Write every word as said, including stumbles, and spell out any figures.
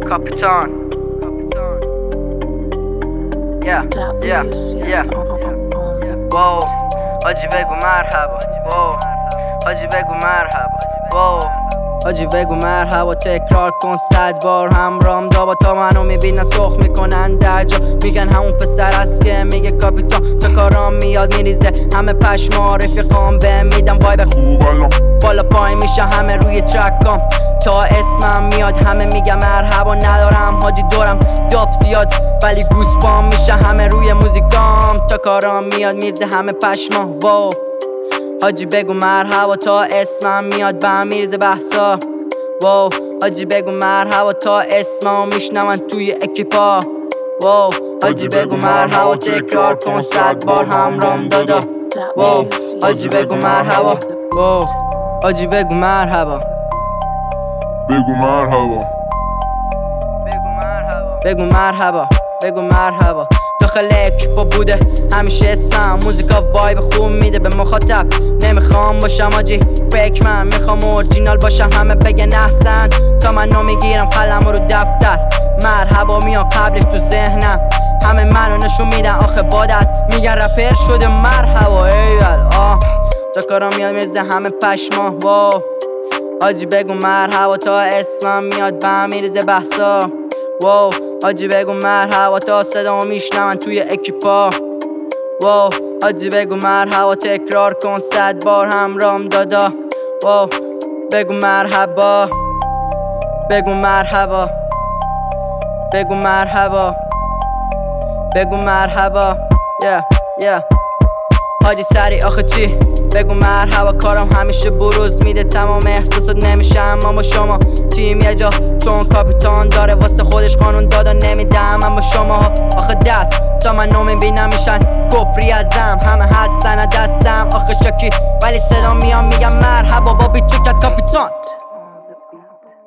کاپیتان یا یا یا واو حاجی بگو مرحبا واو حاجی بگو مرحبا واو حاجی بگو مرحبا تکرار کن صد بار همرام دابا تا منو میبینن سخ میکنن در جا میگن همون پسر است که میگه کاپیتان تا کارام میاد میریزه همه پشما رفیقام به میدم وایب خوب الان بالا پای میشه همه روی ترکام تا اسمم میاد همه میگم مرحبا ندارم حاجی دورم داف زیاد ولی گوسپام میشه همه روی موزیکام تا کارام میاد میرزه همه پشما واو حاجی بگو مرحبا تا اسمم میاد به هم میرزه بحثا واو حاجی بگو مرحبا تا اسمم میشنون توی اکیپا واو حاجی بگو مرحبا تکرار کن صد بار همرام دادا واو حاجی بگو مرحبا واو حاجی بگو مرحبا بگو مرحبا بگو مرحبا بگو مرحبا بگو مرحبا داخل اکیپا بوده همیشه اسمم موزیکا وایب خوب میده به مخاطب نمیخوام باشم آجی فیک من میخوام اورجینال باشم همه بگن احسن تا منو میگیرم قلم رو دفتر مرحبا میاد قبلش تو ذهنم همه منو نشون میدن آخه باد است میگن رپر شده مرحبا ایول آه تا کارا میاد میرزه همه پشما واو حاجی بگو مرحبا تا اسمم میاد به هم میرزه بحثا واو حاجی بگو مرحبا تا صدامو میشنون توی اکیپا واو حاجی بگو مرحبا تکرار کن صد بار همرام دادا واو بگو مرحبا بگو مرحبا بگو مرحبا بگو مرحبا یا یا حاجی سری آخه چی بگو مرحبا کارم همیشه بروز میده تمام احساسات نمیشه اما با شما تیم یه جا چون کاپیتان داره واسه خودش قانون دادا نمیدم اما شما آخه دست تا منو میبینم میشن کفری ازم همه هستن دستم آخه شاکی ولی صدا میام میگم مرحبا با بیچکت کاپیتان